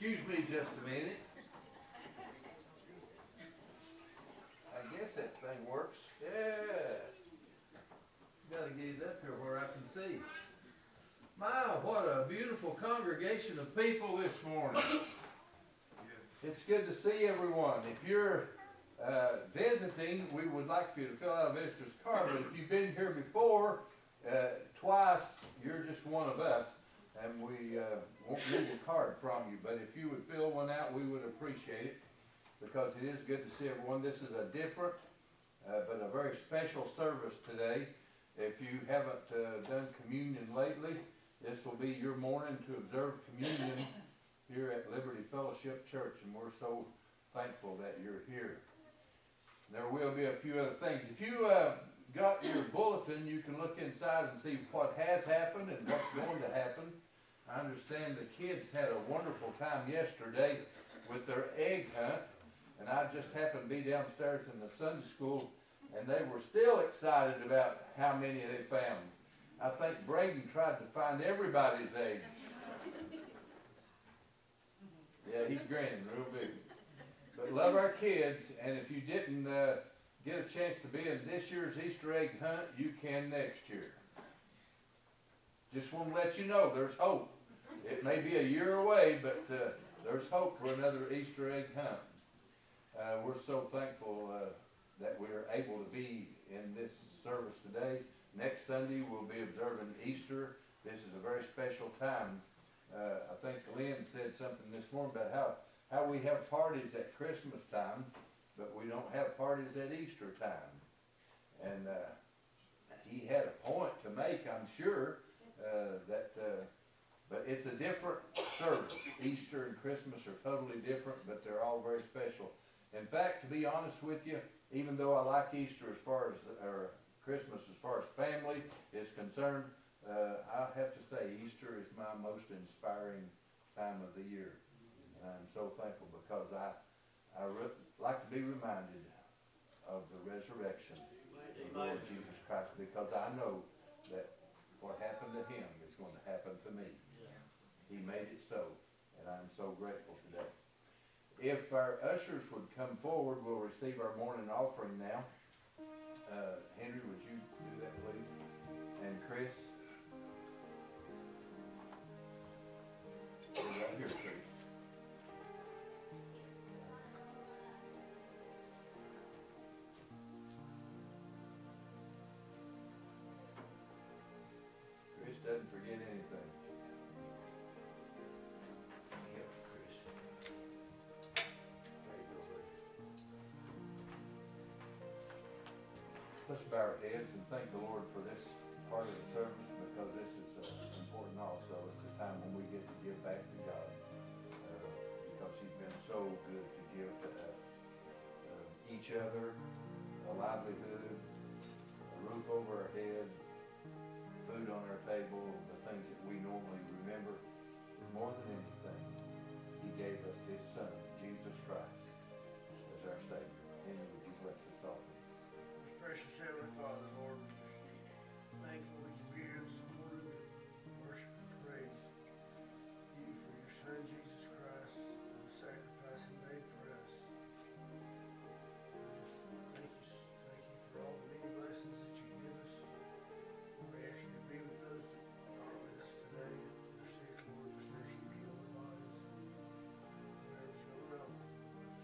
Excuse me just a minute. I guess that thing works. Yeah. Gotta get it up here where I can see. My, what a beautiful congregation of people this morning. It's good to see everyone. If you're visiting, we would like for you to fill out a visitor's card. But if you've been here before, twice, you're just one of us. And we won't need a card from you. But if you would fill one out, we would appreciate it. Because it is good to see everyone. This is a different, but a very special service today. If you haven't done communion lately, this will be your morning to observe communion here at Liberty Fellowship Church, and we're so thankful that you're here. There will be a few other things. If you got your bulletin, you can look inside and see what has happened and what's going to happen. I understand the kids had a wonderful time yesterday with their egg hunt, and I just happened to be downstairs in the Sunday school, and they were still excited about how many they found. I think Braden tried to find everybody's eggs. Yeah, he's grinning real big. But love our kids, and if you didn't get a chance to be in this year's Easter egg hunt, you can next year. Just want to let you know there's hope. It may be a year away, but there's hope for another Easter egg hunt. We're so thankful that we're able to be in this service today. Next Sunday we'll be observing Easter. This is a very special time. I think Lynn said something this morning about how we have parties at Christmas time, but we don't have parties at Easter time. And he had a point to make, I'm sure, but it's a different service. Easter and Christmas are totally different, but they're all very special. In fact, to be honest with you, even though I like Easter as far as, or Christmas as far as family is concerned, I have to say Easter is my most inspiring time of the year. And I'm so thankful because I like to be reminded of the resurrection of the Lord Jesus Christ, because I know that what happened to him is going to happen to me. He made it so, and I'm so grateful today. If our ushers would come forward, we'll receive our morning offering now. Henry, would you do that, please? And Chris? Right here, Chris. Chris doesn't forget anything. Yep, Chris. There you go, Chris. Let's bow our heads and thank the Lord for this part of the service, because this is important also. It's a time when we get to give back to God, because he's been so good to give to us. Each other, a livelihood, a roof over our head, food on our table, the things that we normally remember. More than anything, he gave us his son, Jesus Christ, as our Savior. Henry, would you bless this offering? Precious Heavenly Father, Lord, we're just thankful we can be here this morning to worship and praise you for your Son, Jesus Christ, and the sacrifice he made for us. Thank you for all the many blessings that you give us. We ask you to be with those that aren't with us today. They're sick, Lord, just ask you to heal their bodies. Whatever's going on,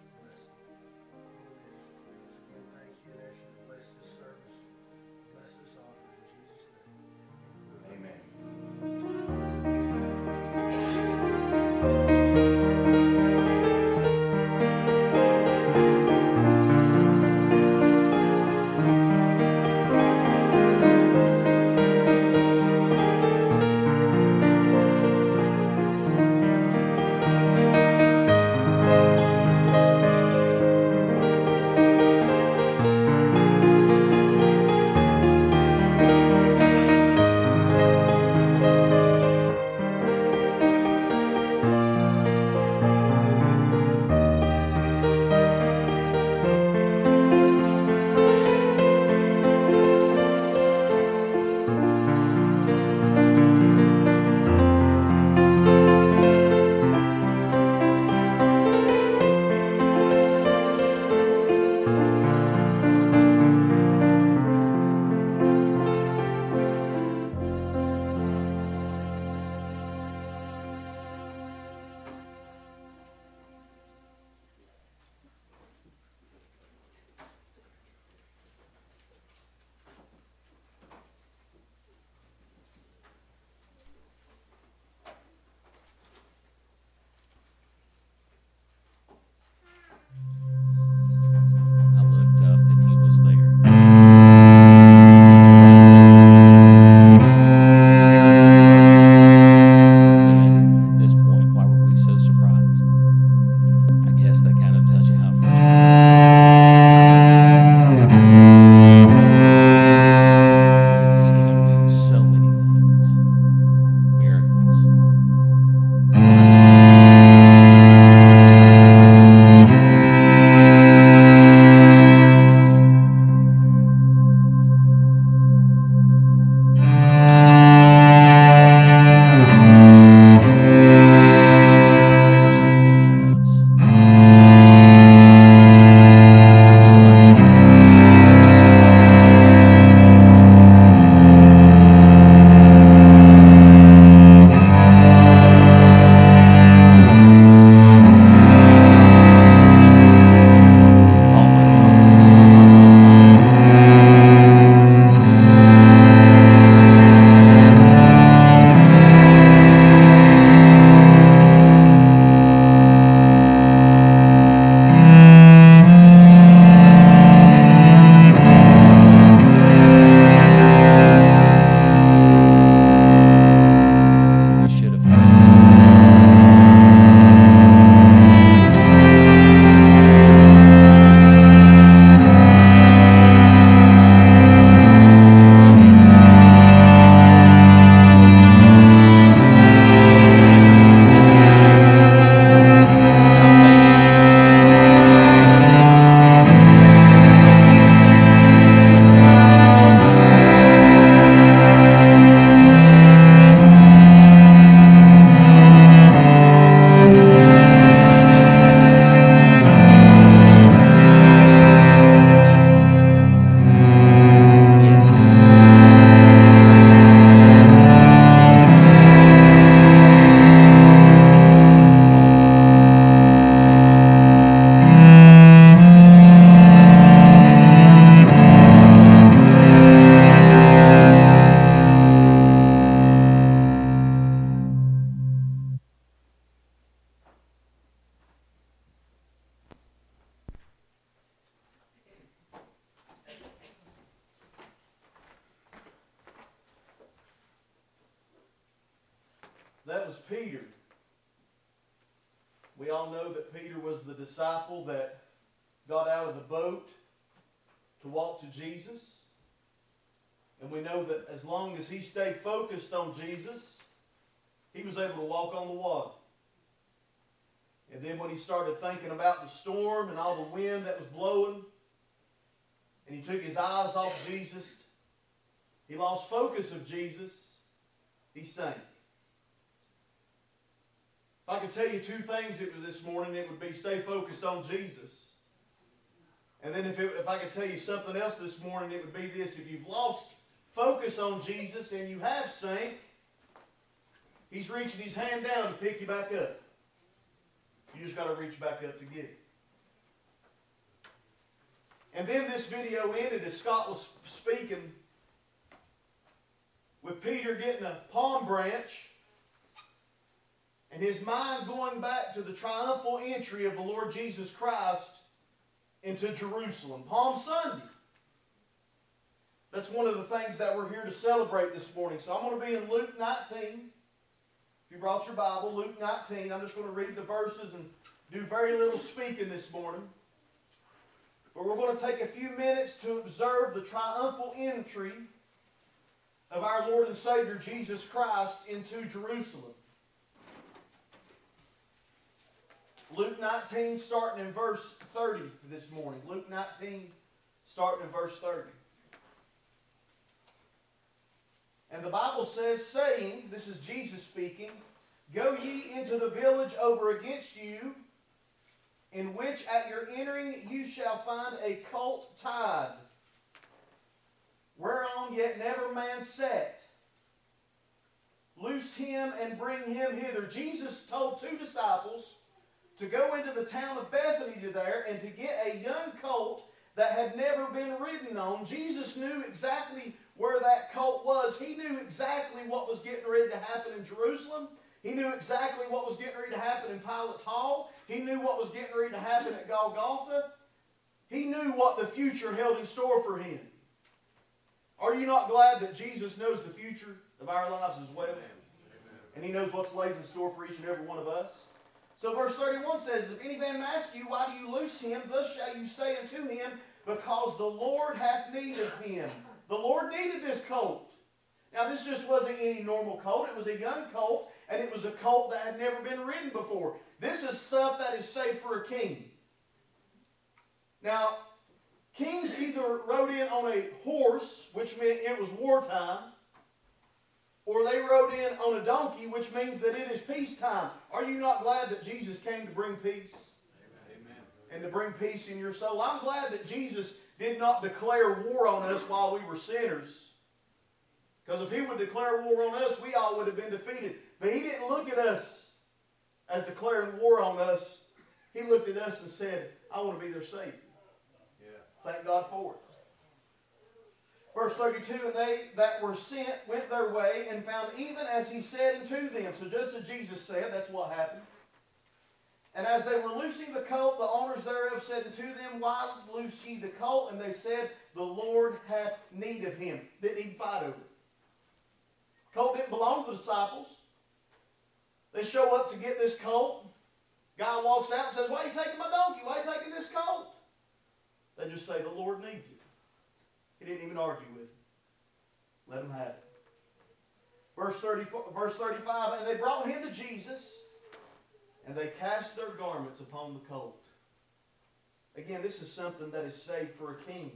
That was Peter. We all know that Peter was the disciple that got out of the boat to walk to Jesus. And we know that as long as he stayed focused on Jesus, he was able to walk on the water. And then when he started thinking about the storm and all the wind that was blowing, and he took his eyes off Jesus, he lost focus of Jesus, he sank. If I could tell you two things it was this morning, it would be stay focused on Jesus. And then if I could tell you something else this morning, it would be this. If you've lost focus on Jesus and you have sank, he's reaching his hand down to pick you back up. You just got to reach back up to get it. And then this video ended as Scott was speaking with Peter getting a palm branch and his mind going back to the triumphal entry of the Lord Jesus Christ into Jerusalem. Palm Sunday. That's one of the things that we're here to celebrate this morning. So I'm going to be in Luke 19. If you brought your Bible, Luke 19. I'm just going to read the verses and do very little speaking this morning. But we're going to take a few minutes to observe the triumphal entry of our Lord and Savior Jesus Christ into Jerusalem. Luke 19, starting in verse 30 this morning. Luke 19, starting in verse 30. And the Bible says, saying, this is Jesus speaking, go ye into the village over against you, in which at your entering you shall find a colt tied, whereon yet never man sat. Loose him and bring him hither. Jesus told two disciples to go into the town of Bethany to there and to get a young colt that had never been ridden on. Jesus knew exactly where that colt was. He knew exactly what was getting ready to happen in Jerusalem. He knew exactly what was getting ready to happen in Pilate's Hall. He knew what was getting ready to happen at Golgotha. He knew what the future held in store for him. Are you not glad that Jesus knows the future of our lives as well? Amen. And he knows what lays in store for each and every one of us? So verse 31 says, if any man ask you, why do you loose him? Thus shall you say unto him, because the Lord hath need of him. The Lord needed this colt. Now this just wasn't any normal colt. It was a young colt, and it was a colt that had never been ridden before. This is stuff that is safe for a king. Now, kings either rode in on a horse, which meant it was wartime, or they rode in on a donkey, which means that it is peacetime. Are you not glad that Jesus came to bring peace? Amen. And to bring peace in your soul? I'm glad that Jesus did not declare war on us while we were sinners. Because if he would declare war on us, we all would have been defeated. But he didn't look at us as declaring war on us. He looked at us and said, I want to be their Savior. Yeah. Thank God for it. Verse 32, and they that were sent went their way and found even as he said unto them. So just as Jesus said, that's what happened. And as they were loosing the colt, the owners thereof said unto them, why loose ye the colt? And they said, the Lord hath need of him. Didn't even fight over it. Colt didn't belong to the disciples. They show up to get this colt. Guy walks out and says, why are you taking my donkey? Why are you taking this colt? They just say, the Lord needs it. He didn't even argue with him. Let him have it. Verse 35, and they brought him to Jesus, and they cast their garments upon the colt. Again, this is something that is safe for a king.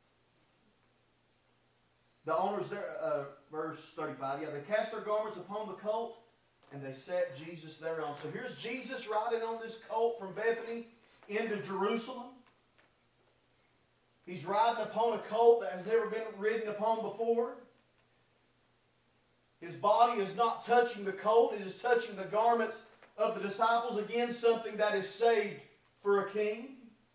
The owners there, verse 35, they cast their garments upon the colt, and they set Jesus thereon. So here's Jesus riding on this colt from Bethany into Jerusalem. He's riding upon a colt that has never been ridden upon before. His body is not touching the colt. It is touching the garments of the disciples. Again, something that is saved for a king.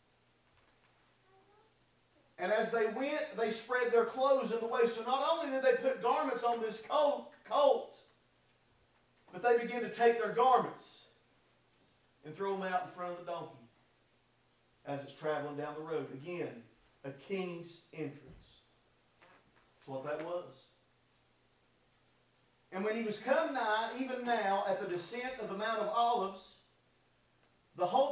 And as they went, they spread their clothes in the way. So not only did they put garments on this colt, but they began to take their garments and throw them out in front of the donkey as it's traveling down the road. Again, a king's entrance. That's what that was. And when he was come nigh, even now, at the descent of the Mount of Olives, the whole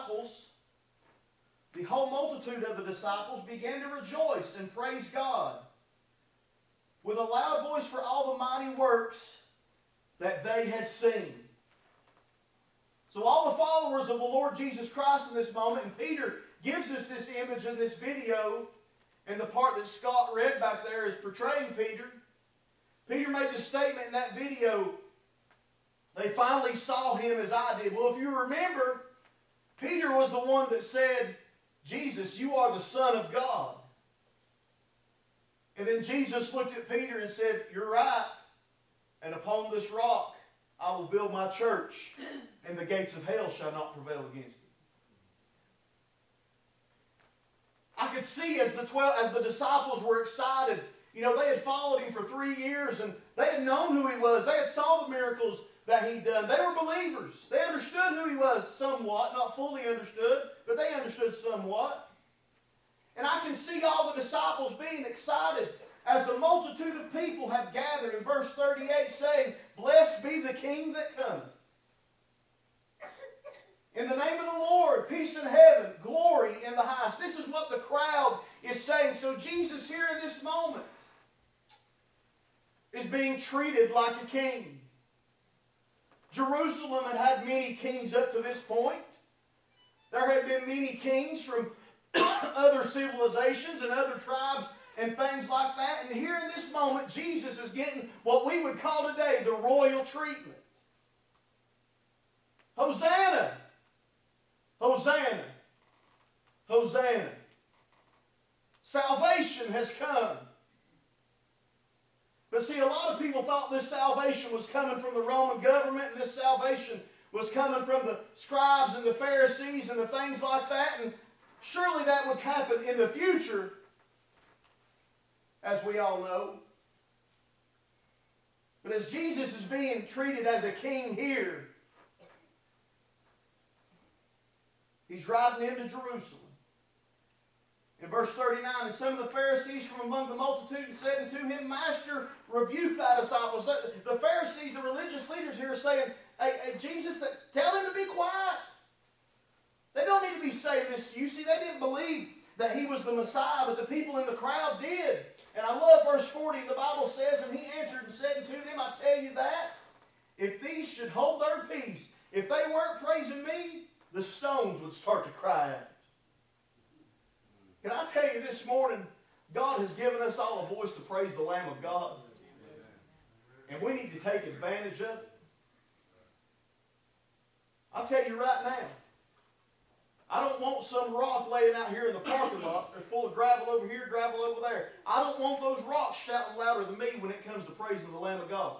multitude of the disciples began to rejoice and praise God with a loud voice for all the mighty works that they had seen. So all the followers of the Lord Jesus Christ in this moment, and Peter gives us this image in this video, and the part that Scott read back there is portraying Peter. Peter made the statement in that video, they finally saw him as I did. Well, if you remember, Peter was the one that said, Jesus, you are the Son of God. And then Jesus looked at Peter and said, you're right. And upon this rock I will build my church, and the gates of hell shall not prevail against it. I could see as the disciples were excited. You know, they had followed him for 3 years, and they had known who he was. They had saw the miracles that he'd done. They were believers. They understood who he was somewhat, not fully understood, but they understood somewhat. And I can see all the disciples being excited as the multitude of people have gathered in verse 38 saying, blessed be the King that cometh. In the name of the Lord, peace in heaven, glory in the highest. This is what the crowd is saying. So Jesus here in this moment is being treated like a king. Jerusalem had had many kings up to this point. There had been many kings from other civilizations and other tribes and things like that. And here in this moment, Jesus is getting what we would call today the royal treatment. Hosanna! Hosanna! Hosanna! Salvation has come. But see, a lot of people thought this salvation was coming from the Roman government, and this salvation was coming from the scribes and the Pharisees and the things like that. And surely that would happen in the future, as we all know. But as Jesus is being treated as a king here, he's riding into Jerusalem. In verse 39, and some of the Pharisees from among the multitude said unto him, Master, rebuke thy disciples. The Pharisees, the religious leaders here are saying, hey, Jesus, tell them to be quiet. They don't need to be saying this to you. See, they didn't believe that he was the Messiah, but the people in the crowd did. And I love verse 40, the Bible says, and he answered and said unto them, I tell you that, if these should hold their peace, if they weren't praising me, the stones would start to cry out. Can I tell you this morning, God has given us all a voice to praise the Lamb of God. And we need to take advantage of it. I'll tell you right now, I don't want some rock laying out here in the parking lot. There's full of gravel over here, gravel over there. I don't want those rocks shouting louder than me when it comes to praising the Lamb of God.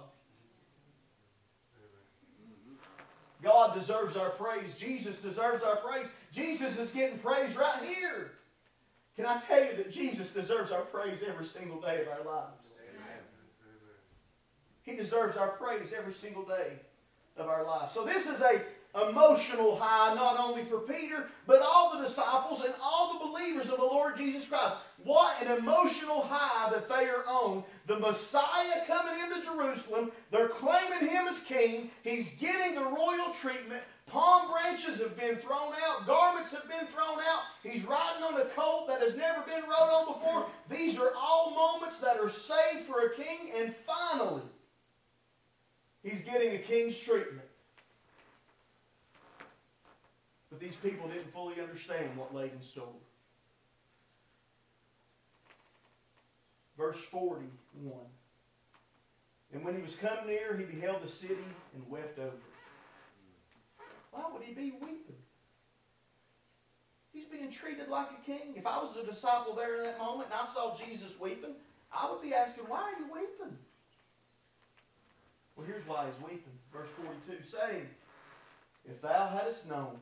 God deserves our praise. Jesus deserves our praise. Jesus is getting praise right here. Can I tell you that Jesus deserves our praise every single day of our lives? Amen. He deserves our praise every single day of our lives. So this is an emotional high, not only for Peter, but all the disciples and all the believers of the Lord Jesus Christ. What an emotional high that they are on. The Messiah coming into Jerusalem. They're claiming him as king. He's getting the royal treatment. Palm branches have been thrown out. Garments have been thrown out. He's riding on a colt that has never been rode on before. These are all moments that are saved for a king. And finally, he's getting a king's treatment. But these people didn't fully understand what lay in store. Verse 41. And when he was come near, he beheld the city and wept over it. Why would he be weeping? He's being treated like a king. If I was a disciple there in that moment and I saw Jesus weeping, I would be asking, why are you weeping? Well, here's why he's weeping. Verse 42, saying, if thou hadst known,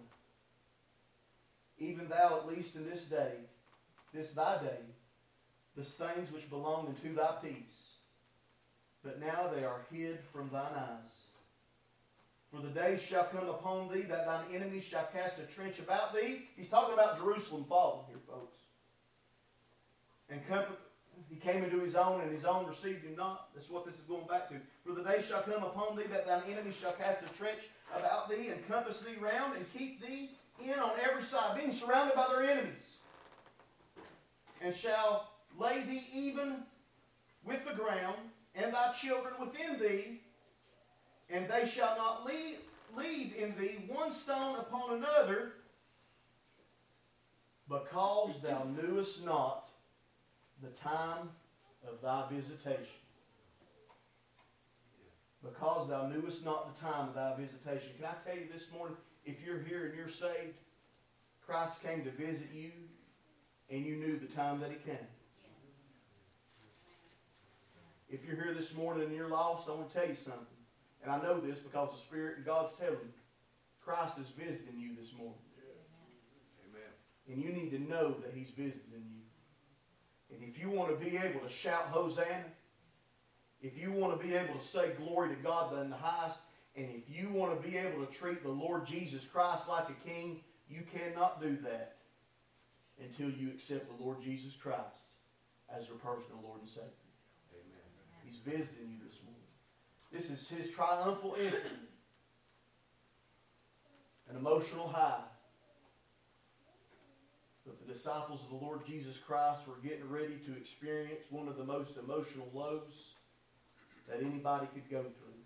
even thou at least in this day, this thy day, the things which belong unto thy peace, but now they are hid from thine eyes. For the day shall come upon thee that thine enemies shall cast a trench about thee. He's talking about Jerusalem falling here, folks. And He came into his own, and his own received him not. That's what this is going back to. For the day shall come upon thee that thine enemy shall cast a trench about thee, and compass thee round, and keep thee in on every side, being surrounded by their enemies. And shall lay thee even with the ground, and thy children within thee, and they shall not leave in thee one stone upon another, because thou knewest not the time of thy visitation. Because thou knewest not the time of thy visitation. Can I tell you this morning, if you're here and you're saved, Christ came to visit you, and you knew the time that He came. If you're here this morning and you're lost, I want to tell you something. And I know this because the Spirit and God's telling me. Christ is visiting you this morning. Amen. And you need to know that He's visiting you. And if you want to be able to shout Hosanna, if you want to be able to say glory to God in the highest, and if you want to be able to treat the Lord Jesus Christ like a king, you cannot do that until you accept the Lord Jesus Christ as your personal Lord and Savior. Amen. He's visiting you this morning. This is His triumphal entry. An emotional high. But the disciples of the Lord Jesus Christ were getting ready to experience one of the most emotional lows that anybody could go through.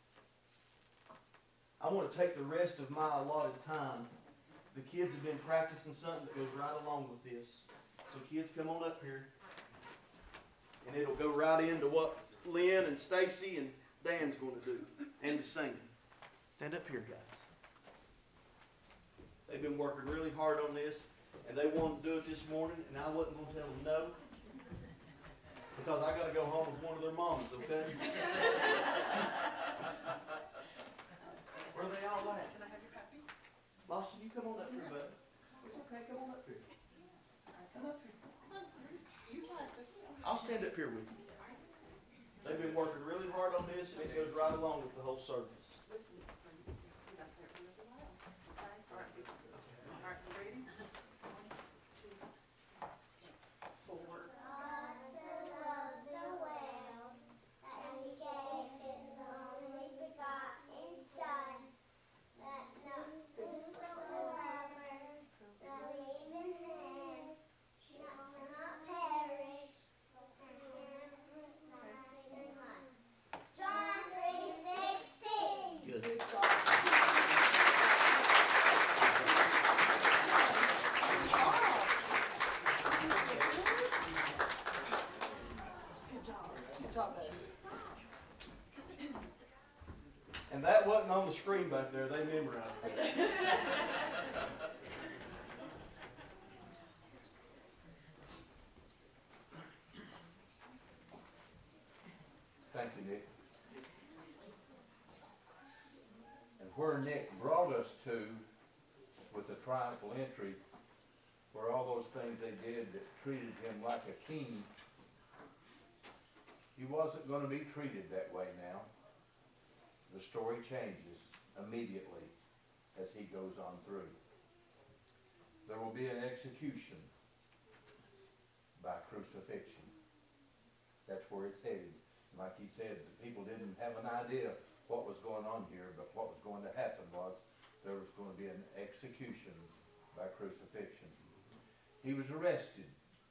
I want to take the rest of my allotted time. The kids have been practicing something that goes right along with this. So kids, come on up here. And it'll go right into what Lynn and Stacy and Dan's going to do. And the singing. Stand up here, guys. They've been working really hard on this. And they wanted to do it this morning. And I wasn't going to tell them no. Because I got to go home with one of their moms, okay? Where are they all at? Can I have your copy? Lawson, you come on up here, bud. It's okay, come on up here. Come up here. You practice. I'll stand up here with you. They've been working really hard on this, and it goes right along with the whole service. Listen, you gotta say it really loud. Okay? All right, you ready? 1, 2, 4. And that wasn't on the screen back there. They memorized it. Thank you, Nick. And where Nick brought us to with the triumphal entry, where all those things they did that treated him like a king, he wasn't going to be treated that way now. The story changes immediately as he goes on through. There will be an execution by crucifixion. That's where it's headed. Like he said, the people didn't have an idea what was going on here, but what was going to happen was there was going to be an execution by crucifixion. He was arrested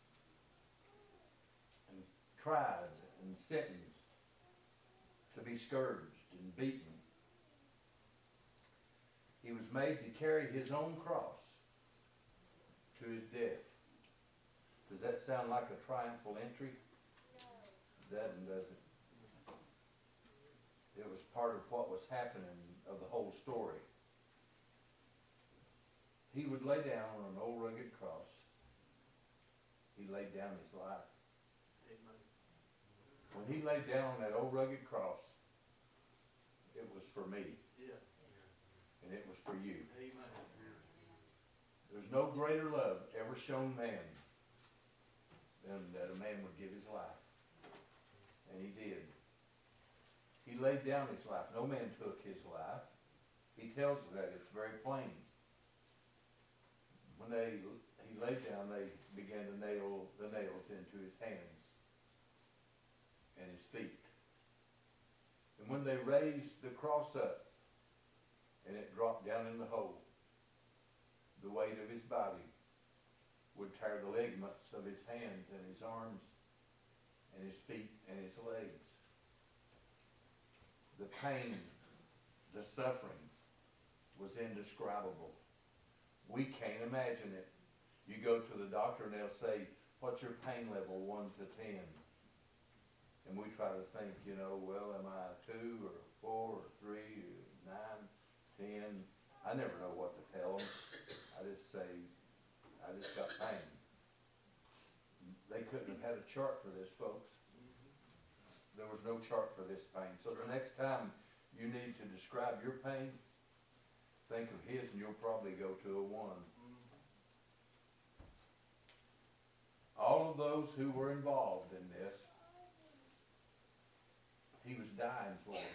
and tried and sentenced to be scourged and beaten. He was made to carry his own cross to his death. Does that sound like a triumphal entry? Doesn't, does it? It was part of what was happening of the whole story. He would lay down on an old rugged cross. He laid down his life. Amen. When he laid down on that old rugged cross, it was for me. Yeah. And it was for you. Amen. There's no greater love ever shown man than that a man would give his life. And he did. He laid down his life. No man took his life. He tells us that. It's very plain. When he laid down, they began to nail the nails into his hands and his feet. And when they raised the cross up, and it dropped down in the hole, the weight of his body would tear the ligaments of his hands and his arms and his feet and his legs. The pain, the suffering was indescribable. We can't imagine it. You go to the doctor and they'll say, what's your pain level, 1 to 10? And we try to think, well, am I a 2 or a 4 or 3 or 9, 10? I never know what to tell them. I just say, I just got pain. They couldn't have had a chart for this, folks. There was no chart for this pain. So the next time you need to describe your pain, think of his and you'll probably go to a 1. All of those who were involved in this, he was dying for them.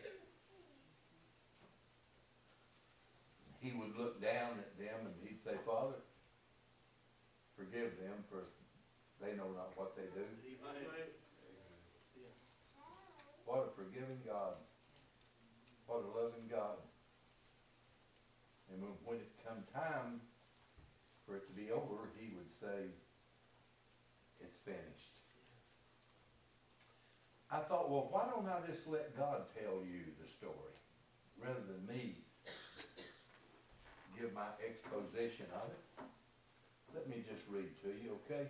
He would look down at them and he'd say, Father, forgive them, for they know not what they do. What a forgiving God. What a loving God. And when it come time for it to be over, he would say, it's finished. I thought, well, why don't I just let God tell you the story rather than me give my exposition of it? Let me just read to you, okay?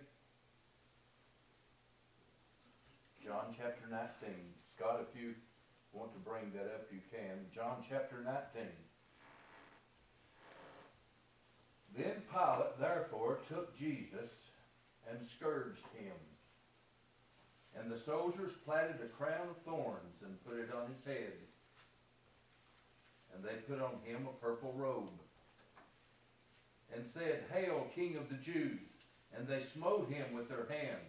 John chapter 19. Scott, if you want to bring that up, you can. John chapter 19. Then Pilate, therefore, took Jesus and scourged him. And the soldiers platted a crown of thorns and put it on his head. And they put on him a purple robe. And said, Hail, King of the Jews! And they smote him with their hands.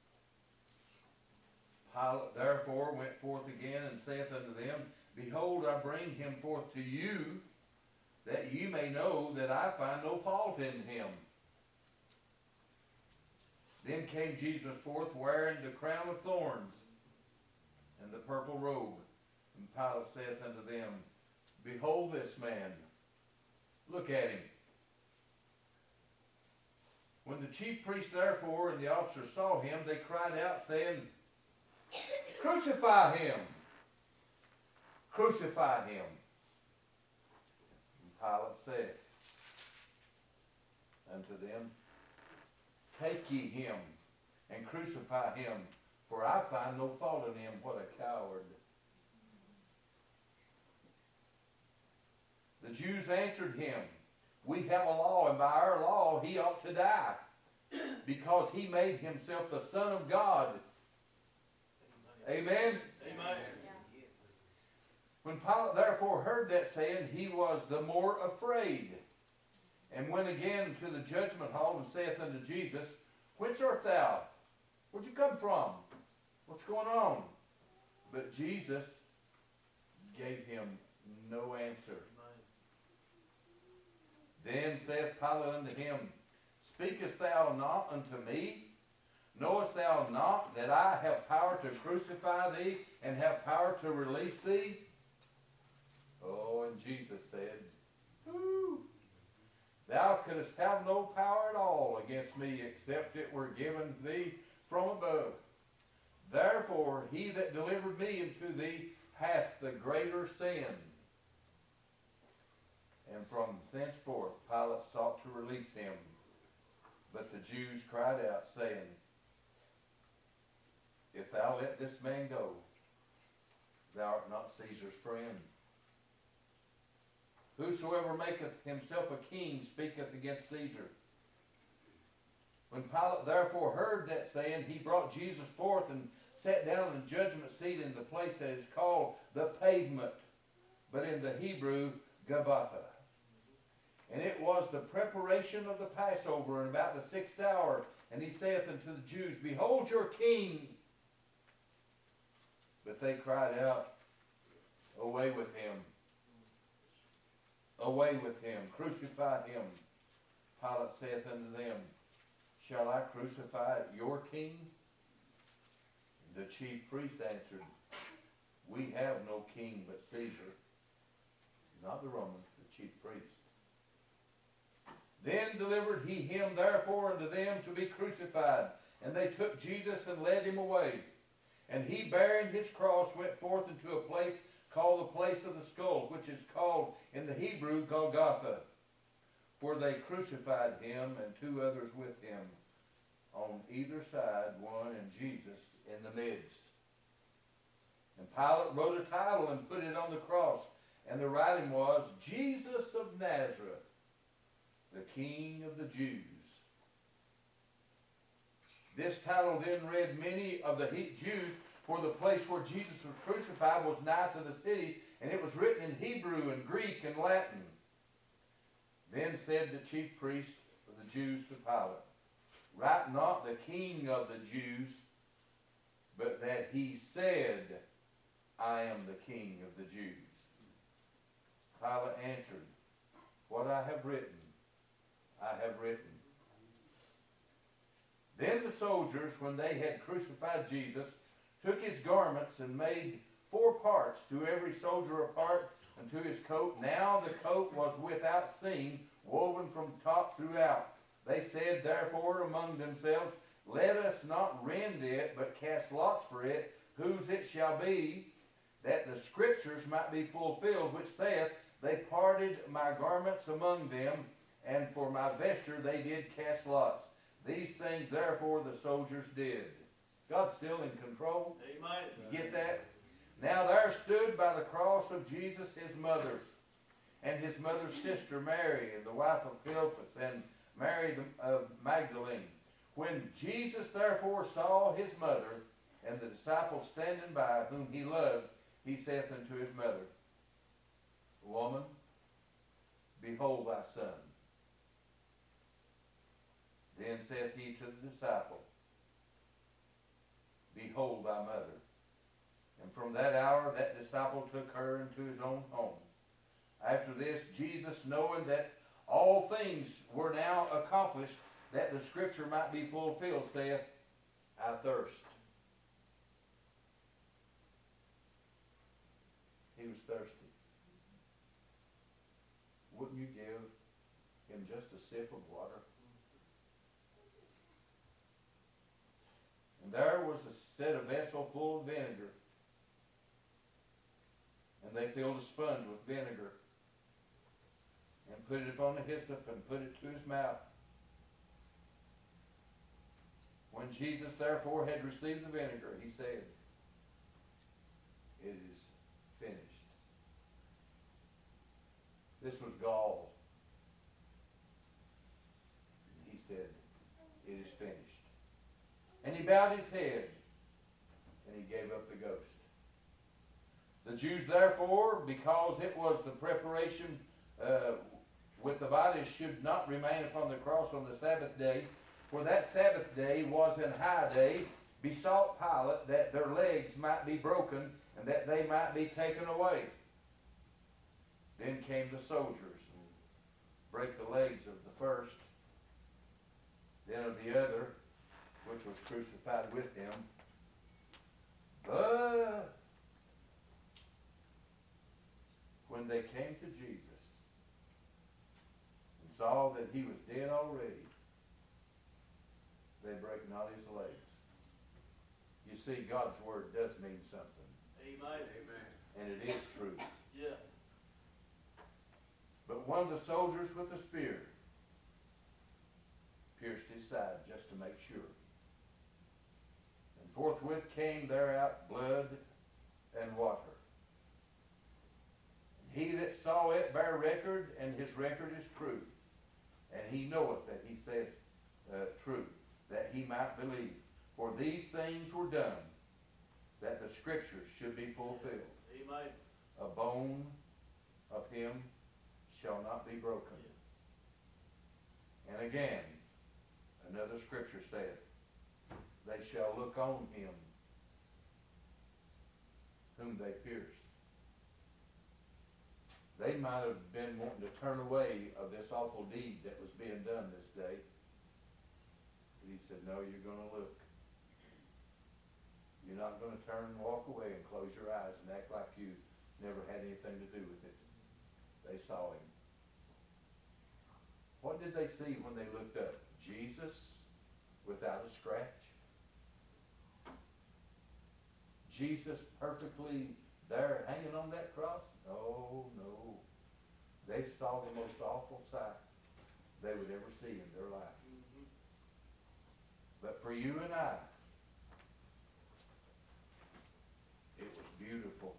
Pilate therefore went forth again and saith unto them, Behold, I bring him forth to you, that ye may know that I find no fault in him. Then came Jesus forth wearing the crown of thorns and the purple robe. And Pilate saith unto them, Behold this man. Look at him. When the chief priests therefore and the officers saw him, they cried out, saying, Crucify him! Crucify him! And Pilate said unto them, Take ye him, and crucify him, for I find no fault in him. What a coward. The Jews answered him, We have a law, and by our law he ought to die, because he made himself the Son of God. Amen? Amen. When Pilate therefore heard that saying, he was the more afraid, and went again to the judgment hall, and saith unto Jesus, Whence art thou? Where'd you come from? What's going on? But Jesus gave him no answer. Then saith Pilate unto him, Speakest thou not unto me? Knowest thou not that I have power to crucify thee, and have power to release thee? Oh, and Jesus said, Whoo! Thou couldst have no power at all against me, except it were given thee from above. Therefore, he that delivered me into thee hath the greater sin. And from thenceforth Pilate sought to release him. But the Jews cried out, saying, If thou let this man go, thou art not Caesar's friend. Whosoever maketh himself a king speaketh against Caesar. When Pilate therefore heard that saying, he brought Jesus forth and sat down in the judgment seat in the place that is called the Pavement, but in the Hebrew, Gabbatha. And it was the preparation of the Passover, and about the 6th hour. And he saith unto the Jews, Behold your king! But they cried out, Away with him! Away with him! Crucify him! Pilate saith unto them, Shall I crucify your king? The chief priest answered, We have no king but Caesar. Not the Romans, the chief priest. Then delivered he him therefore unto them to be crucified. And they took Jesus and led him away. And he, bearing his cross, went forth into a place called the place of the skull, which is called in the Hebrew Golgotha, where they crucified him and two others with him, on either side one, and Jesus in the midst. And Pilate wrote a title and put it on the cross, and the writing was, Jesus of Nazareth, the King of the Jews. This title then read many of the Jews, for the place where Jesus was crucified was nigh to the city, and it was written in Hebrew and Greek and Latin. Then said the chief priest of the Jews to Pilate, Write not the King of the Jews, but that he said, I am the King of the Jews. Pilate answered, What I have written, I have written. Then the soldiers, when they had crucified Jesus, took his garments and made 4 parts, to every soldier a part, and to his coat. Now the coat was without seam, woven from top throughout. They said therefore among themselves, Let us not rend it, but cast lots for it, whose it shall be, that the scriptures might be fulfilled, which saith, They parted my garments among them, and for my vesture they did cast lots. These things therefore the soldiers did. God's still in control. Amen. You get that? Now there stood by the cross of Jesus his mother, and his mother's sister Mary, and the wife of Cleophas, and Mary of Magdalene. When Jesus therefore saw his mother, and the disciple standing by, whom he loved, he saith unto his mother, Woman, behold thy son. Then saith he to the disciple, Behold thy mother. And from that hour that disciple took her into his own home. After this, Jesus, knowing that all things were now accomplished, that the scripture might be fulfilled, saith, I thirst. He was thirsty. Wouldn't you give him just a sip of water? And there was set a vessel full of vinegar. And they filled a sponge with vinegar and put it upon the hyssop and put it to his mouth. When Jesus therefore had received the vinegar, he said, It is finished. This was gall. And he said, It is finished. And he bowed his head, and he gave up the ghost. The Jews therefore, because it was the preparation with the bodies should not remain upon the cross on the Sabbath day, for that Sabbath day was an high day, besought Pilate that their legs might be broken, and that they might be taken away. Then came the soldiers, and brake the legs of the first, then of the other, which was crucified with him. But when they came to Jesus and saw that he was dead already, they brake not his legs. You see, God's word does mean something. Amen. And it is true. Yeah. But one of the soldiers with a spear pierced his side just to make sure. And forthwith came there out blood and water. And he that saw it bare record, and his record is true. And he knoweth that he saith true, that he might believe. For these things were done, that the scriptures should be fulfilled. Amen. A bone of him shall not be broken. And again, another scripture saith, they shall look on him whom they pierced. They might have been wanting to turn away of this awful deed that was being done this day. But he said, no, you're going to look. You're not gonna turn and walk away and close your eyes and act like you never had anything to do with it. They saw him. What did they see when they looked up? Jesus without a scratch? Jesus perfectly there hanging on that cross? No, no. They saw the most awful sight they would ever see in their life. But for you and I, it was beautiful.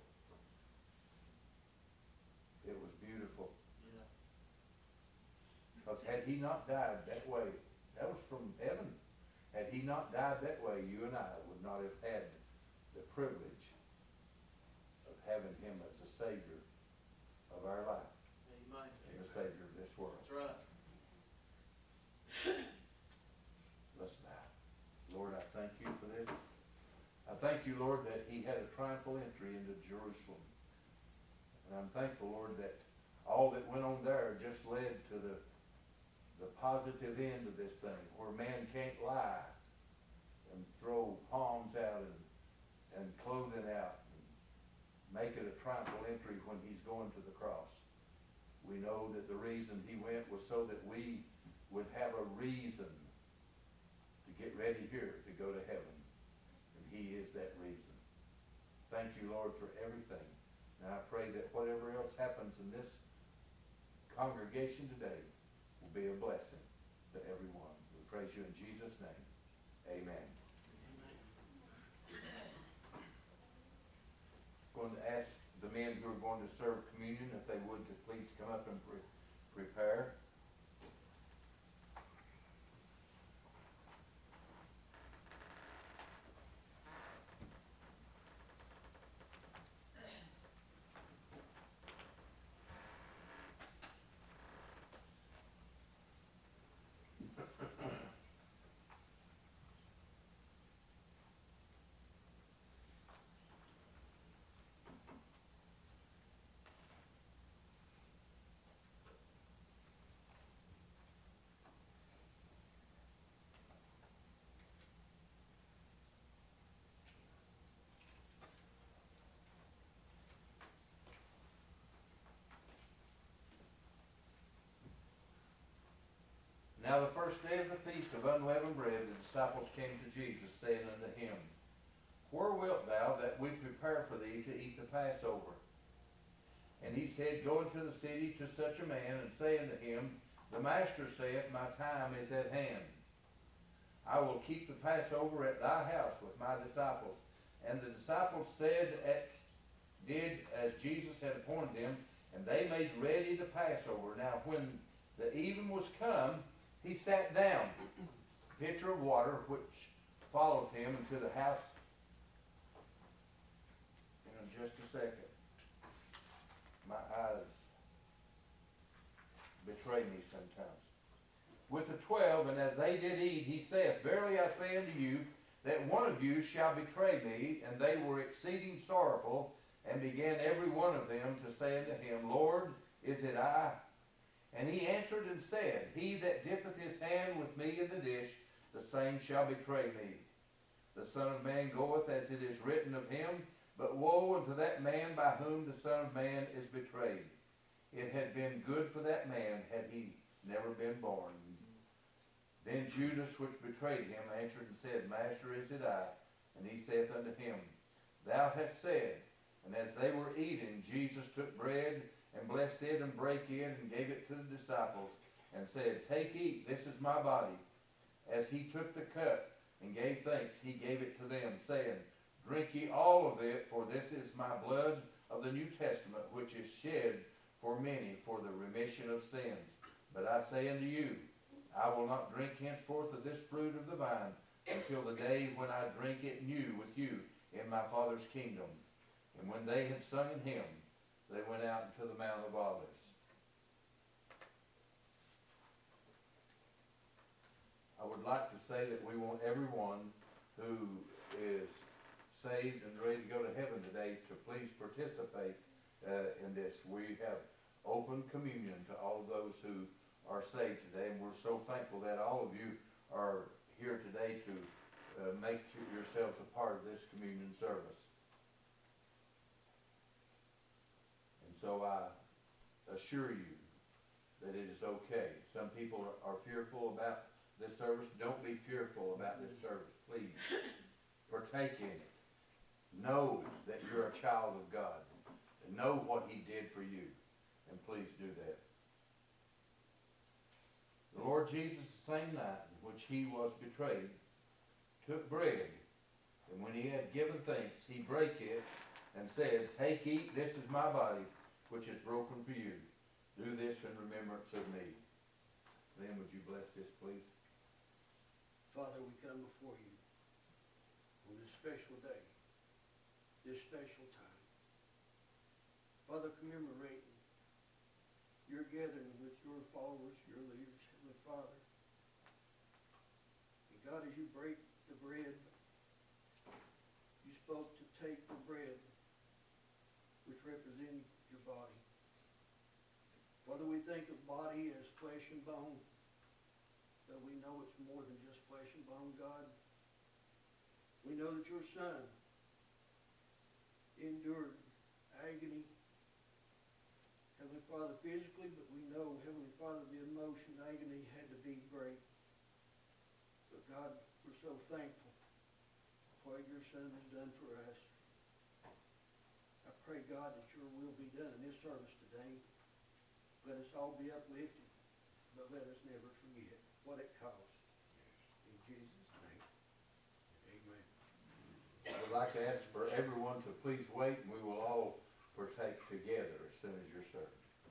It was beautiful. Yeah. Because had he not died that way, that was from heaven. Had he not died that way, you and I would not have had the privilege of having him as the Savior of our life Amen. and the Savior of this world. That's right. Let's bow. Lord, I thank you for this. I thank you, Lord, that he had a triumphal entry into Jerusalem. And I'm thankful, Lord, that all that went on there just led to the positive end of this thing, where man can't lie and throw palms out and clothing out and make it a triumphal entry when he's going to the cross. We know that the reason he went was so that we would have a reason to get ready here to go to heaven. And he is that reason. Thank you, Lord, for everything. And I pray that whatever else happens in this congregation today will be a blessing to everyone. We praise you in Jesus' name. Amen. Going to ask the men who are going to serve communion, if they would, to please come up and prepare. Now the first day of the feast of unleavened bread, the disciples came to Jesus, saying unto him, Where wilt thou that we prepare for thee to eat the Passover? And he said, Go into the city to such a man, and say unto him, The Master saith, My time is at hand. I will keep the Passover at thy house with my disciples. And the disciples did as Jesus had appointed them, and they made ready the Passover. Now when the even was come, he sat down, a pitcher of water, which followed him into the house. In just a second. My eyes betray me sometimes. With the 12, and as they did eat, he saith, Verily I say unto you, that one of you shall betray me. And they were exceeding sorrowful, and began every one of them to say unto him, Lord, is it I? And he answered and said, He that dippeth his hand with me in the dish, the same shall betray me. The Son of Man goeth as it is written of him, but woe unto that man by whom the Son of Man is betrayed. It had been good for that man had he never been born. Then Judas, which betrayed him, answered and said, Master, is it I? And he saith unto him, Thou hast said. And as they were eating, Jesus took bread, and blessed it, and brake it, and gave it to the disciples, and said, Take, eat, this is my body. As he took the cup, and gave thanks, he gave it to them, saying, Drink ye all of it, for this is my blood of the New Testament, which is shed for many for the remission of sins. But I say unto you, I will not drink henceforth of this fruit of the vine, until the day when I drink it new with you in my Father's kingdom. And when they had sung an hymn, they went out into the Mount of Olives. I would like to say that we want everyone who is saved and ready to go to heaven today to please participate in this. We have open communion to all of those who are saved today, and we're so thankful that all of you are here today to make yourselves a part of this communion service. And so I assure you that it is okay. Some people are fearful about this service. Don't be fearful about this service, please. Partake in it. Know that you're a child of God. And know what He did for you. And please do that. The Lord Jesus, the same night in which He was betrayed, took bread, and when He had given thanks, He brake it and said, "Take, eat, this is my body, which is broken for you. Do this in remembrance of me." Then would you bless this, please? Father, we come before you on this special day, this special time. Father, commemorating your gathering with your followers, your leaders, Heavenly Father. And God, as you break the bread, you spoke to take the bread, which represented your body. Father, we think of body as flesh and bone, but we know it's more than just flesh and bone, God. We know that your Son endured agony, Heavenly Father, physically, but we know, Heavenly Father, the emotion, agony had to be great. But God, we're so thankful for what your Son has done for us. I pray, God, that your will be done in this service today. Let us all be uplifted, but let us never forget what it costs. In Jesus' name, amen. I would like to ask for everyone to please wait, and we will all partake together as soon as you're served.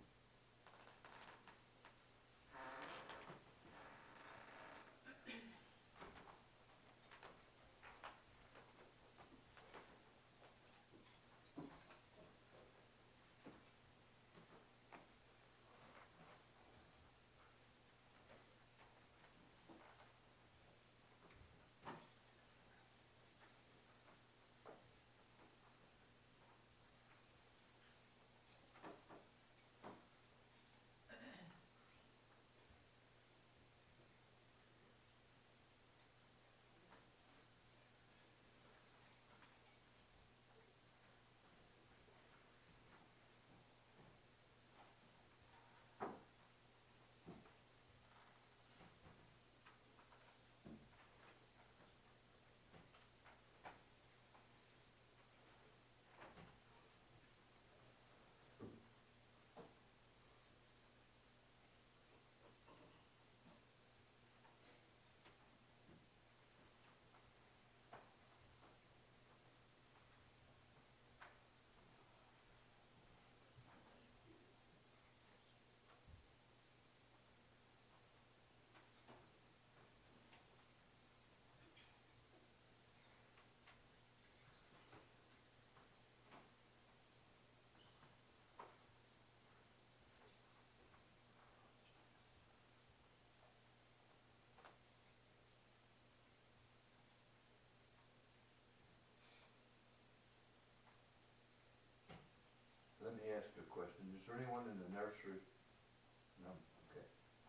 Let me ask a question. Is there anyone in the nursery? No? Okay.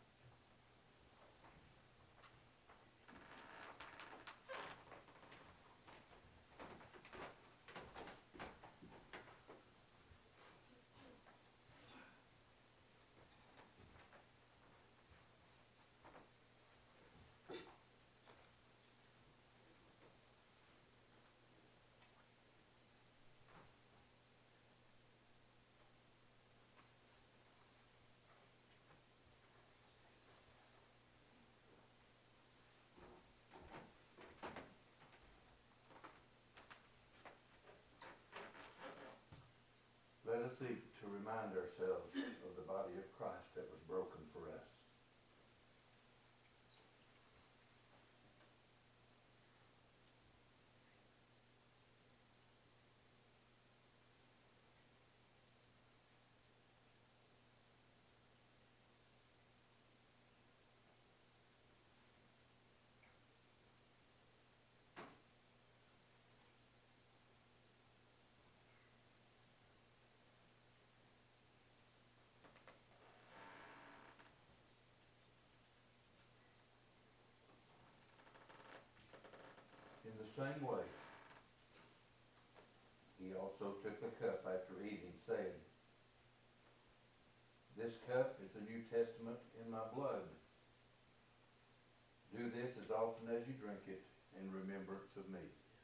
Let us seek to remind ourselves of the body of Christ that was broken for us. same way. He also took the cup after eating, saying, "This cup is the New Testament in my blood. Do this as often as you drink it in remembrance of me."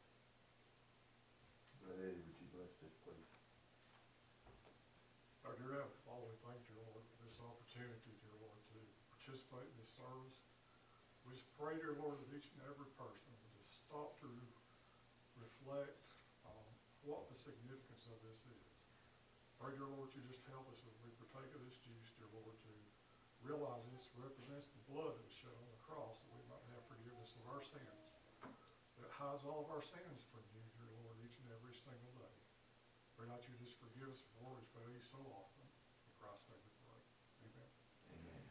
Brother Eddie, would you bless this, please? Our dear Heavenly Father, we thank you, Lord, for this opportunity, dear Lord, to participate in this service. We just pray, dear Lord, that each and every person would just stop to reflect on what the significance of this is. Pray, dear Lord, you just help us as we partake of this juice, dear Lord, to realize this represents the blood that was shed on the cross, that we might have forgiveness of our sins. That hides all of our sins from you, dear Lord, each and every single day. Pray not you just forgive us, Lord, we fail you so often. In Christ's name we pray. Amen. Amen.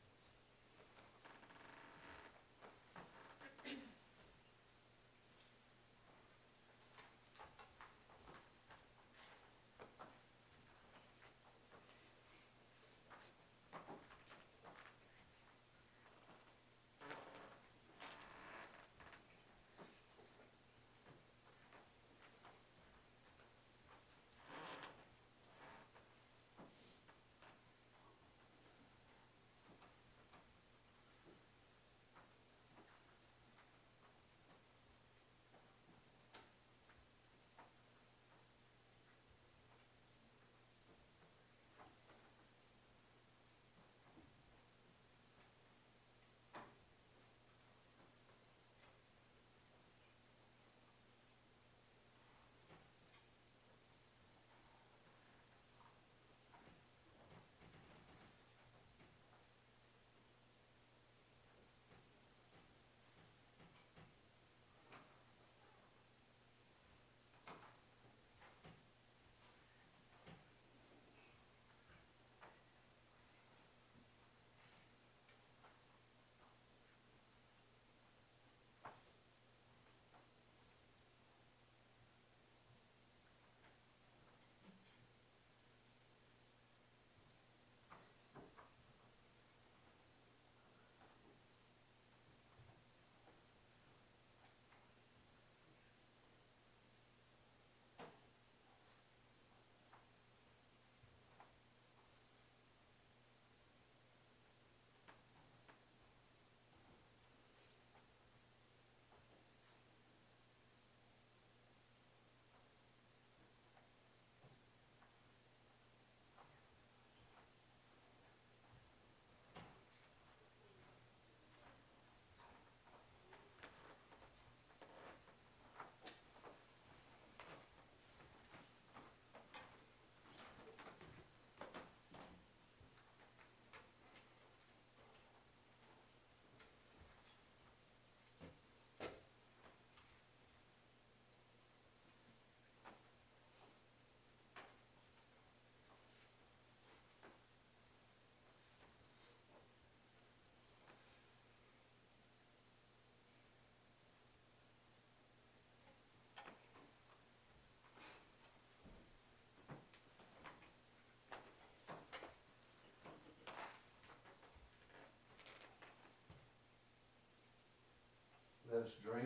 Let us drink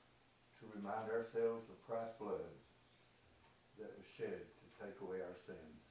to remind ourselves of Christ's blood that was shed to take away our sins.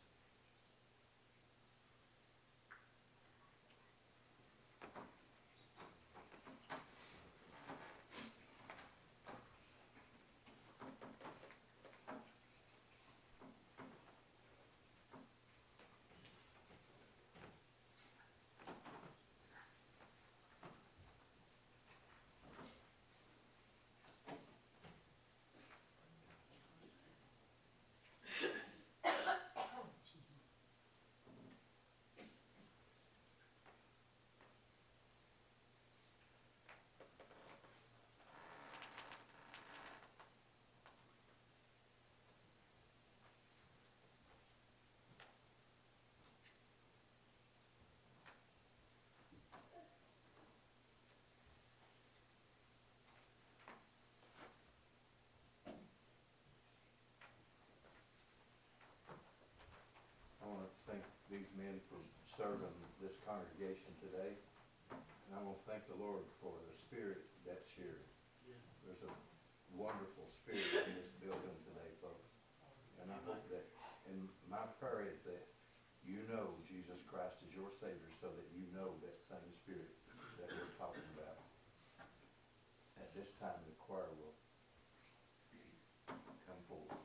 These men for serving this congregation today. And I want to thank the Lord for the spirit that's here. There's a wonderful Spirit in this building today, folks. And I hope that, and my prayer is that you know Jesus Christ is your Savior so that you know that same Spirit that we're talking about. At this time, the choir will come forward.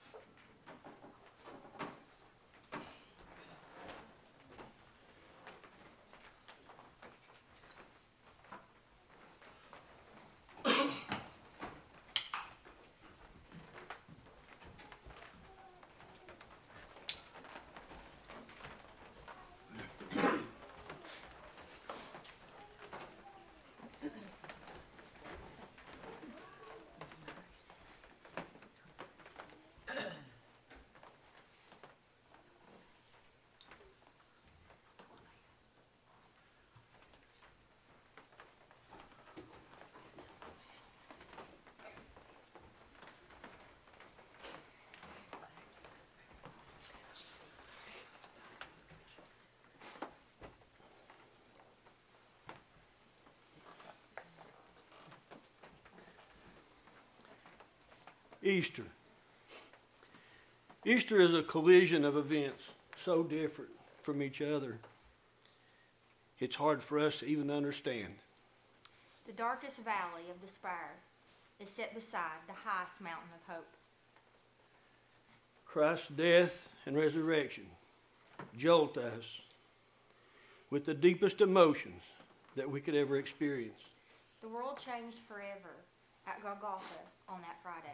Easter. Easter is a collision of events so different from each other, it's hard for us to even understand. The darkest valley of despair is set beside the highest mountain of hope. Christ's death and resurrection jolt us with the deepest emotions that we could ever experience. The world changed forever at Golgotha on that Friday.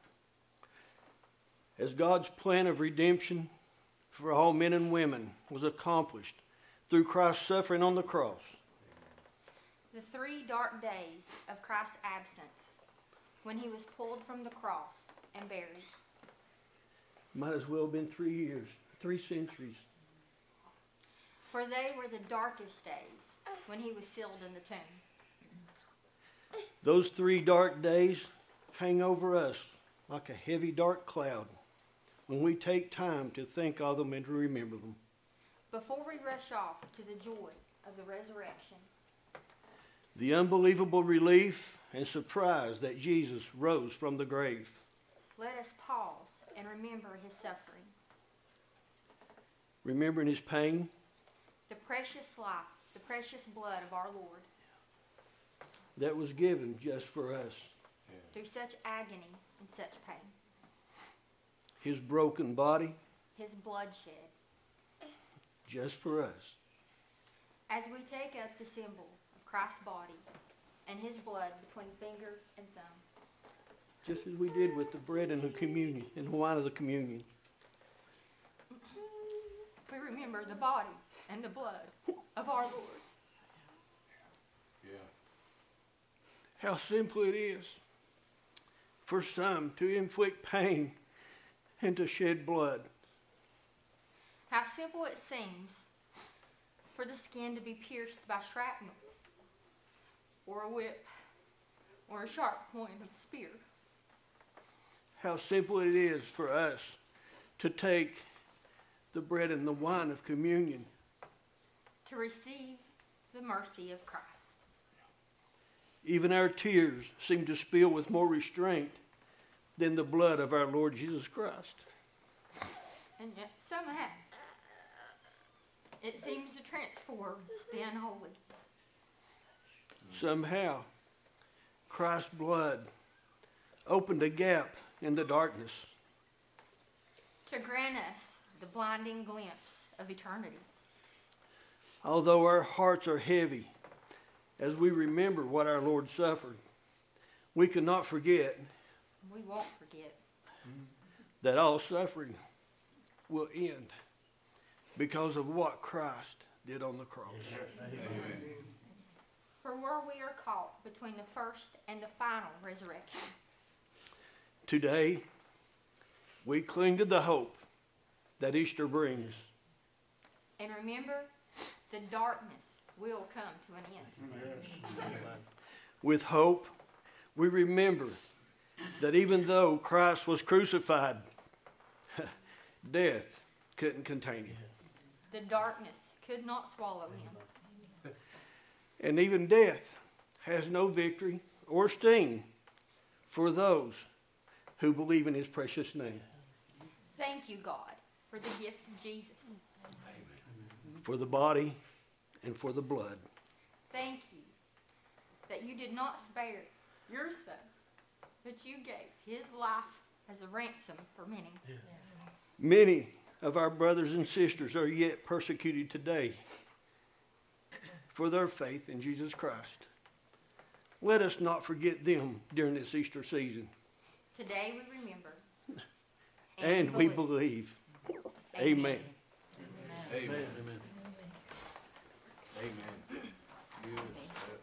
As God's plan of redemption for all men and women was accomplished through Christ's suffering on the cross. The 3 dark days of Christ's absence, when he was pulled from the cross and buried. Might as well have been 3 years, 3 centuries. For they were the darkest days when he was sealed in the tomb. Those 3 dark days hang over us like a heavy dark cloud when we take time to think of them and to remember them. Before we rush off to the joy of the resurrection, The unbelievable relief and surprise that Jesus rose from the grave. let us pause and remember his suffering, Remembering his pain, the precious life, the precious blood of our Lord, that was given just for us. through such agony and such pain, His broken body, his bloodshed. just for us. As we take up the symbol of Christ's body and his blood between finger and thumb, Just as we did with the bread and the communion and the wine of the communion. we remember the body and the blood of our Lord. Yeah. How simple it is for some to inflict pain and to shed blood. How simple it seems for the skin to be pierced by shrapnel, or a whip, or a sharp point of spear. How simple it is for us to take the bread and the wine of communion. To receive the mercy of Christ. Even our tears seem to spill with more restraint than the blood of our Lord Jesus Christ. And yet somehow it seems to transform the unholy. Somehow, Christ's blood opened a gap in the darkness. To grant us the blinding glimpse of eternity. Although our hearts are heavy as we remember what our Lord suffered, we cannot forget We won't forget. that all suffering will end because of what Christ did on the cross. Amen. For where we are caught between the first and the final resurrection. Today, we cling to the hope that Easter brings. And remember, the darkness will come to an end. With hope, we remember that even though Christ was crucified, death couldn't contain him. The darkness could not swallow him. And even death has no victory or sting for those who believe in his precious name. Thank you, God, for the gift of Jesus. For the body and for the blood. Thank you that you did not spare your son, but you gave his life as a ransom for many. Many of our brothers and sisters are yet persecuted today for their faith in Jesus Christ. Let us not forget them during this Easter season. Today we remember. And we believe. Amen. Amen. Amen. Amen. Good stuff.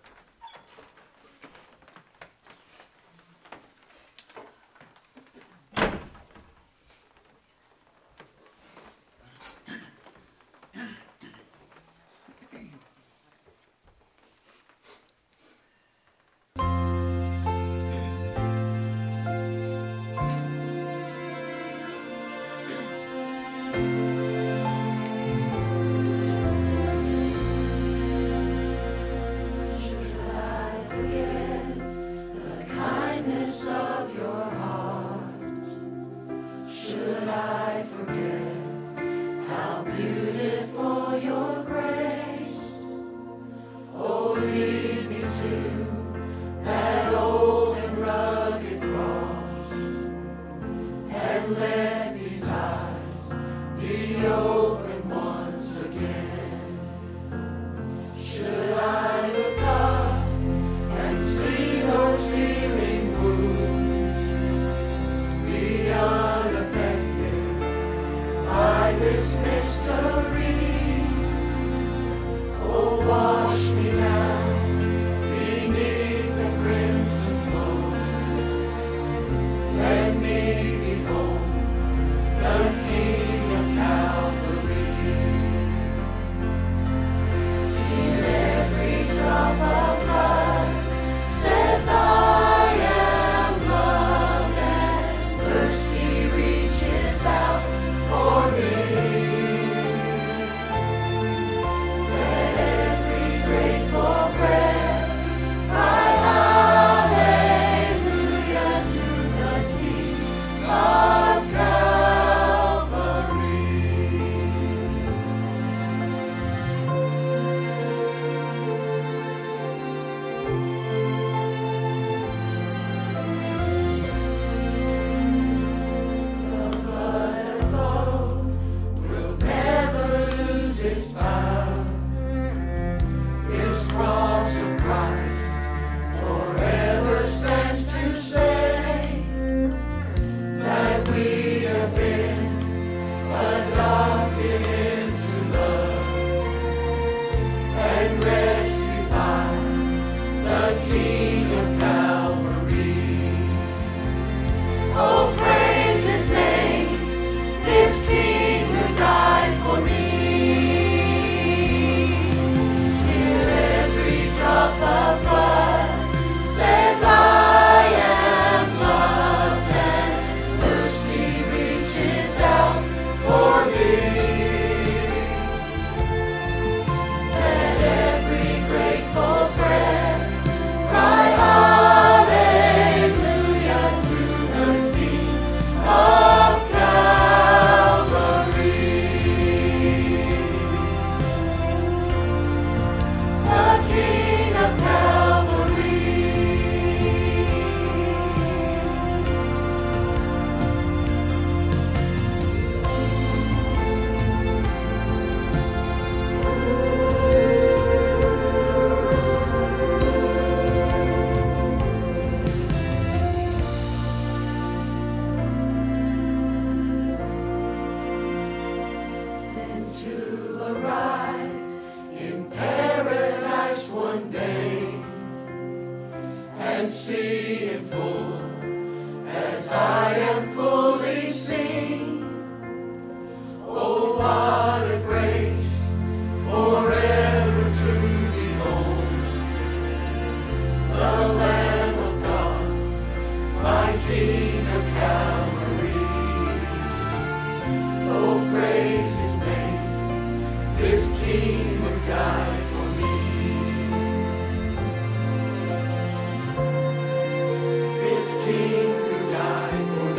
King who died for me.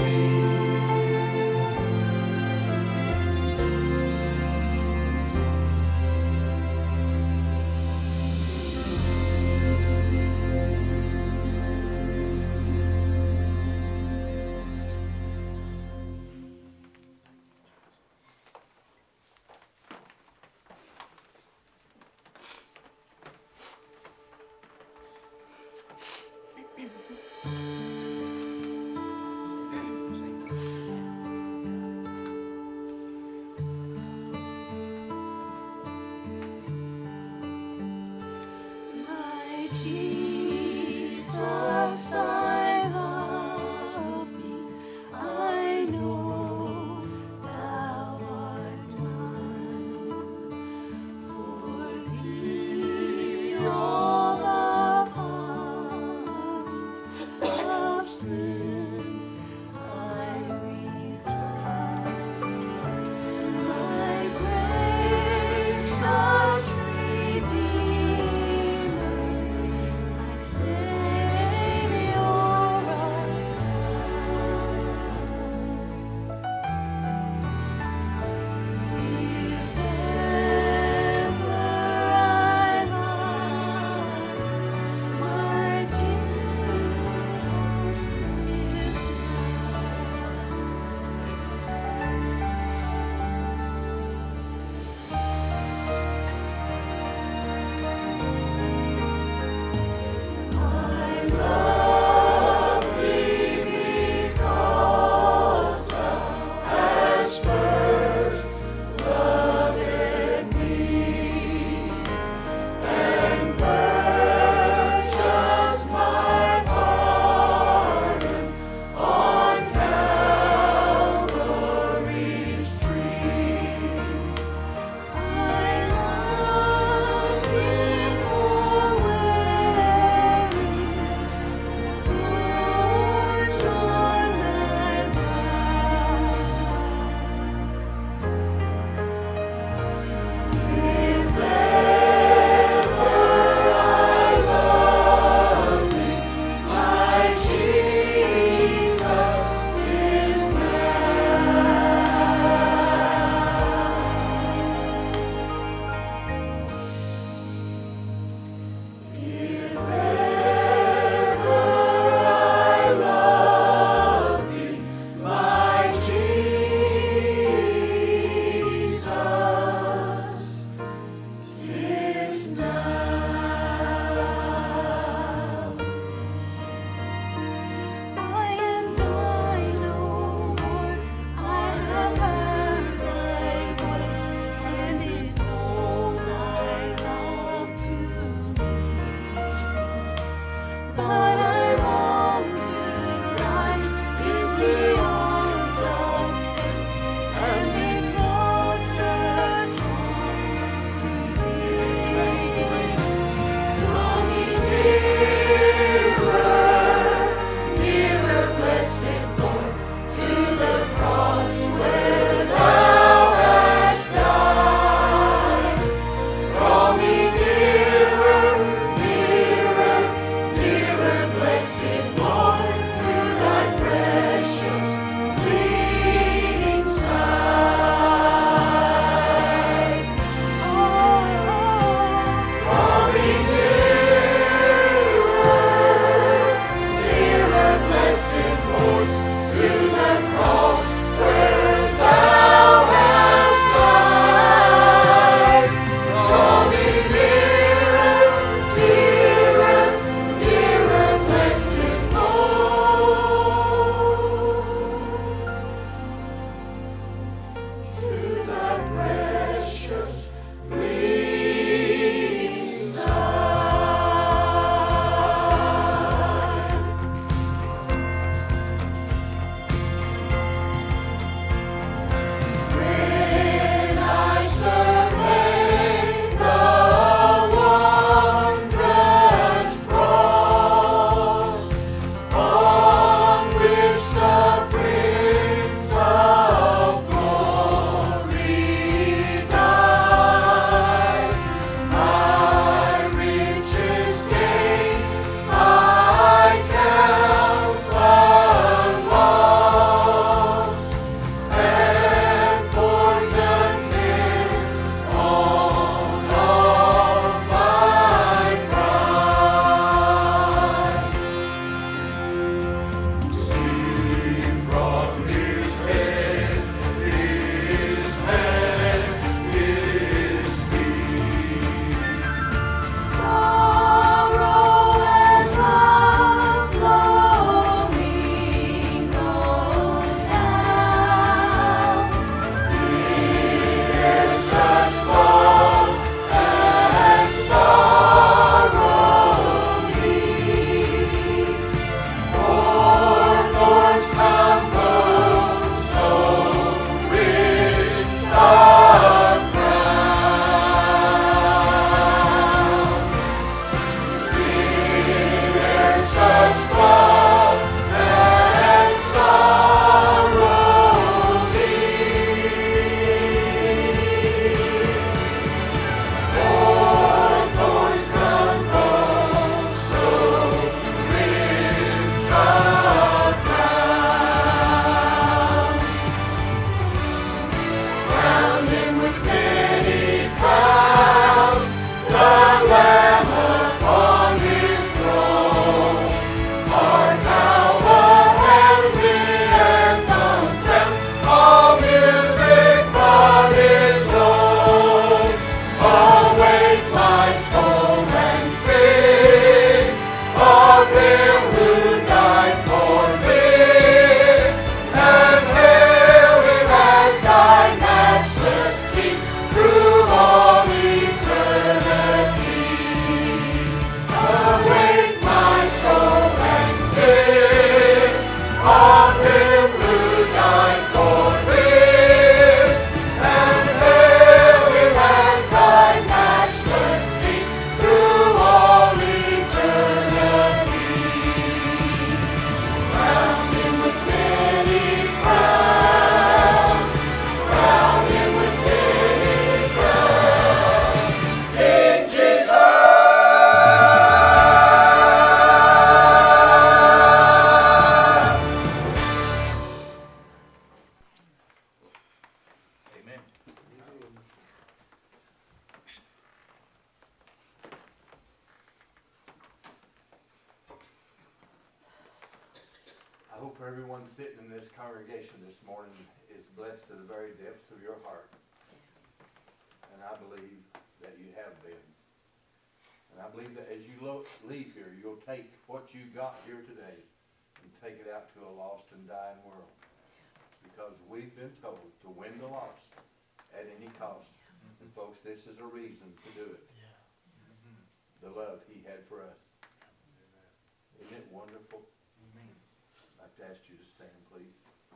hope everyone sitting in this congregation this morning is blessed to the very depths of your heart. And I believe that you have been. And I believe that as you leave here, you'll take what you got here today and take it out to a lost and dying world. Because we've been told to win the lost at any cost. And folks, this is a reason to do it. The love he had for us. Isn't it wonderful? I'd like to ask you to stand, please.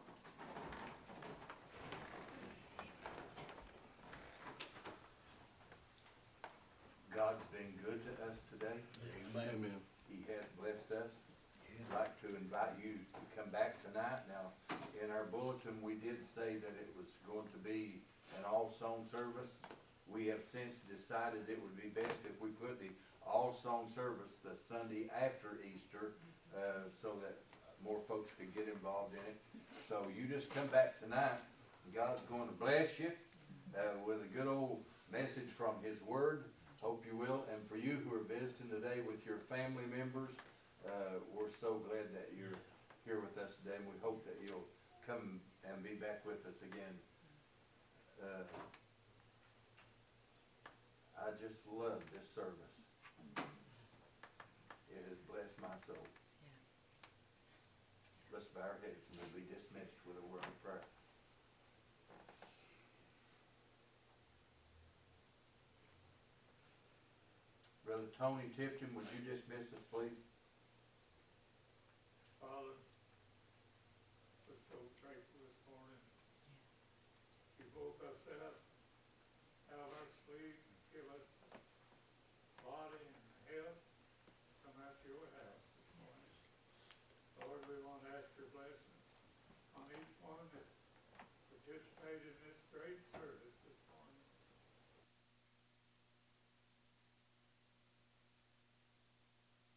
God's been good to us today. Amen. He has blessed us. I'd like to invite you to come back tonight. Now, in our bulletin, we did say that it was going to be an all-song service. We have since decided it would be best if we put the all-song service the Sunday after Easter, so that more folks could get involved in it. So you just come back tonight. God's going to bless you with a good old message from His Word. Hope you will. And for you who are visiting today with your family members, we're so glad that you're here with us today, and we hope that you'll come and be back with us again. I just love this service. It has blessed my soul. Let's bow our heads and we'll be dismissed with a word of prayer. Brother Tony Tipton, would you dismiss us, please? Father, we're so grateful this morning. You woke us up out of our sleep and give us body and health to come out to your house this morning. Lord, we want to ask your blessing on each one that participated in this